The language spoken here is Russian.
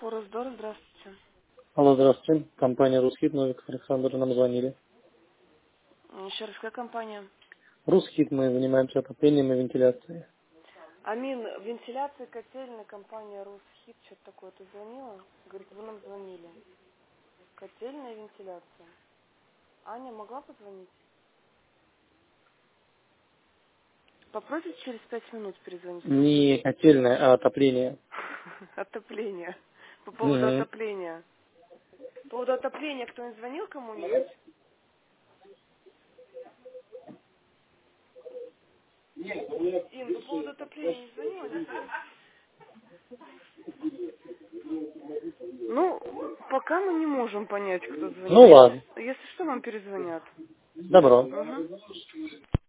Форесдор, здравствуйте. Алло, здравствуйте. Компания «Русхит», Новиков Александр, нам звонили. Еще раз, какая компания? «Русхит», мы занимаемся отоплением и вентиляцией. Амин, вентиляция котельная, компания Русхит, что-то такое, ты звонила? Говорит, вы нам звонили. Котельная вентиляция. Аня могла позвонить? Попросите через 5 минут перезвонить. Не котельное, а отопление. Отопление. По поводу Угу. отопления. По поводу отопления кто-нибудь звонил кому-нибудь? Ин, по поводу отопления не звонила никто? Ну, пока мы не можем понять, кто Ну звонил. ладно. Если что, вам перезвонят. Добро. Угу.